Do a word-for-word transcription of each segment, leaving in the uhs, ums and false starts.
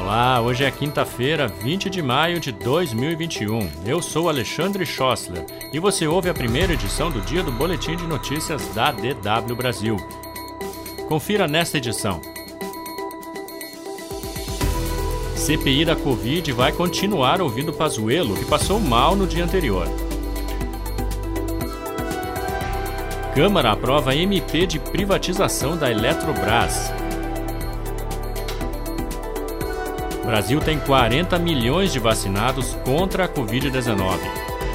Olá, hoje é quinta-feira, vinte de maio de dois mil e vinte e um. Eu sou Alexandre Schossler e você ouve a primeira edição do dia do Boletim de Notícias da D W Brasil. Confira nesta edição. C P I da Covid vai continuar ouvindo Pazuello, que passou mal no dia anterior. Câmara aprova M P de privatização da Eletrobras. O Brasil tem quarenta milhões de vacinados contra a covid dezenove.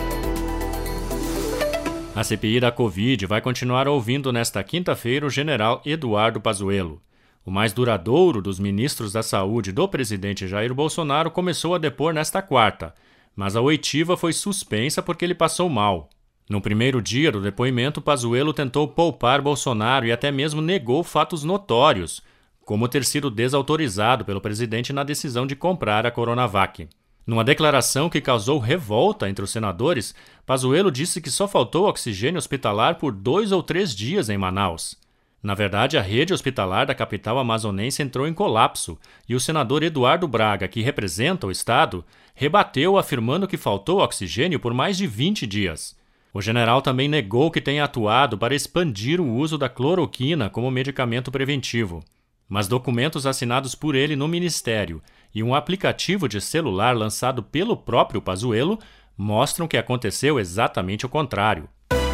A C P I da Covid vai continuar ouvindo nesta quinta-feira o general Eduardo Pazuello. O mais duradouro dos ministros da Saúde do presidente Jair Bolsonaro começou a depor nesta quarta, mas a oitiva foi suspensa porque ele passou mal. No primeiro dia do depoimento, Pazuello tentou poupar Bolsonaro e até mesmo negou fatos notórios, como ter sido desautorizado pelo presidente na decisão de comprar a Coronavac. Numa declaração que causou revolta entre os senadores, Pazuello disse que só faltou oxigênio hospitalar por dois ou três dias em Manaus. Na verdade, a rede hospitalar da capital amazonense entrou em colapso e o senador Eduardo Braga, que representa o estado, rebateu afirmando que faltou oxigênio por mais de vinte dias. O general também negou que tenha atuado para expandir o uso da cloroquina como medicamento preventivo. Mas documentos assinados por ele no Ministério e um aplicativo de celular lançado pelo próprio Pazuello mostram que aconteceu exatamente o contrário.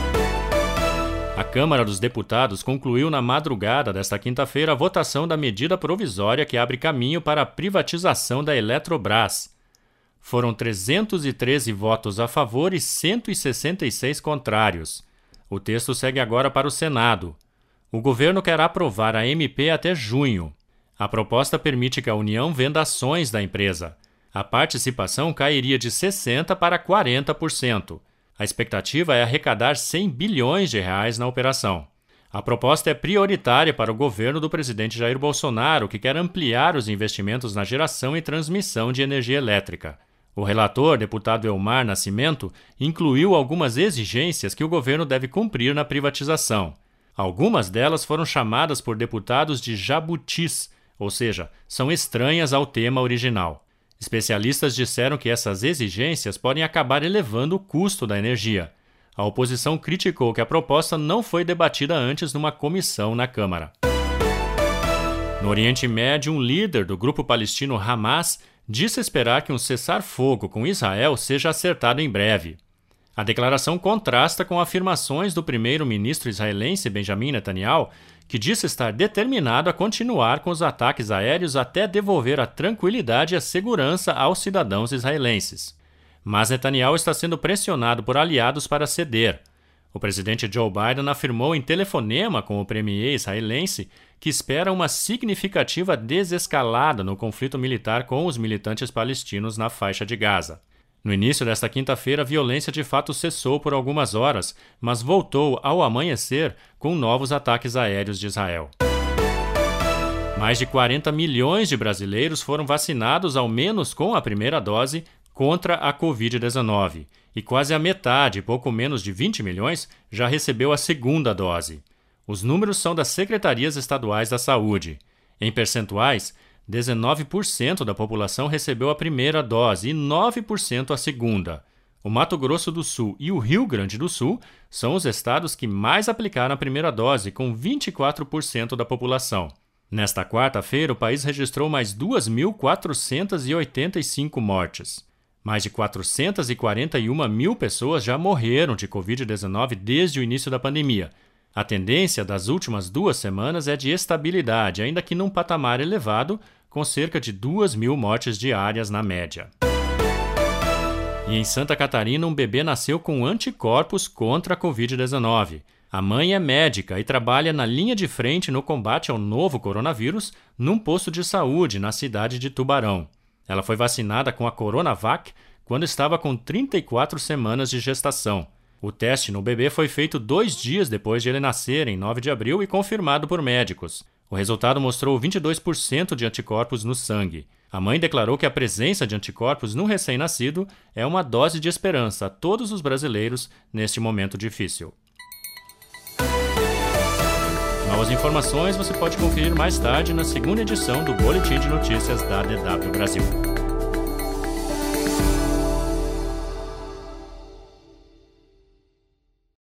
A Câmara dos Deputados concluiu na madrugada desta quinta-feira a votação da medida provisória que abre caminho para a privatização da Eletrobras. Foram trezentos e treze votos a favor e cento e sessenta e seis contrários. O texto segue agora para o Senado. O governo quer aprovar a M P até junho. A proposta permite que a União venda ações da empresa. A participação cairia de sessenta por cento para quarenta por cento. A expectativa é arrecadar cem bilhões de reais na operação. A proposta é prioritária para o governo do presidente Jair Bolsonaro, que quer ampliar os investimentos na geração e transmissão de energia elétrica. O relator, deputado Elmar Nascimento, incluiu algumas exigências que o governo deve cumprir na privatização. Algumas delas foram chamadas por deputados de jabutis, ou seja, são estranhas ao tema original. Especialistas disseram que essas exigências podem acabar elevando o custo da energia. A oposição criticou que a proposta não foi debatida antes numa comissão na Câmara. No Oriente Médio, um líder do grupo palestino Hamas disse esperar que um cessar-fogo com Israel seja acertado em breve. A declaração contrasta com afirmações do primeiro-ministro israelense Benjamin Netanyahu, que disse estar determinado a continuar com os ataques aéreos até devolver a tranquilidade e a segurança aos cidadãos israelenses. Mas Netanyahu está sendo pressionado por aliados para ceder. O presidente Joe Biden afirmou em telefonema com o premier israelense que espera uma significativa desescalada no conflito militar com os militantes palestinos na faixa de Gaza. No início desta quinta-feira, a violência de fato cessou por algumas horas, mas voltou ao amanhecer com novos ataques aéreos de Israel. Mais de quarenta milhões de brasileiros foram vacinados ao menos com a primeira dose contra a covid dezenove, e quase a metade, pouco menos de vinte milhões, já recebeu a segunda dose. Os números são das secretarias estaduais da saúde. Em percentuais, dezenove por cento da população recebeu a primeira dose e nove por cento a segunda. O Mato Grosso do Sul e o Rio Grande do Sul são os estados que mais aplicaram a primeira dose, com vinte e quatro por cento da população. Nesta quarta-feira, o país registrou mais duas mil quatrocentas e oitenta e cinco mortes. Mais de quatrocentas e quarenta e uma mil pessoas já morreram de covid dezenove desde o início da pandemia. A tendência das últimas duas semanas é de estabilidade, ainda que num patamar elevado, com cerca de duas mil mortes diárias na média. E em Santa Catarina, um bebê nasceu com anticorpos contra a covid dezenove. A mãe é médica e trabalha na linha de frente no combate ao novo coronavírus num posto de saúde na cidade de Tubarão. Ela foi vacinada com a Coronavac quando estava com trinta e quatro semanas de gestação. O teste no bebê foi feito dois dias depois de ele nascer, em nove de abril, e confirmado por médicos. O resultado mostrou vinte e dois por cento de anticorpos no sangue. A mãe declarou que a presença de anticorpos no recém-nascido é uma dose de esperança a todos os brasileiros neste momento difícil. Na Novas informações você pode conferir mais tarde na segunda edição do Boletim de Notícias da D W Brasil.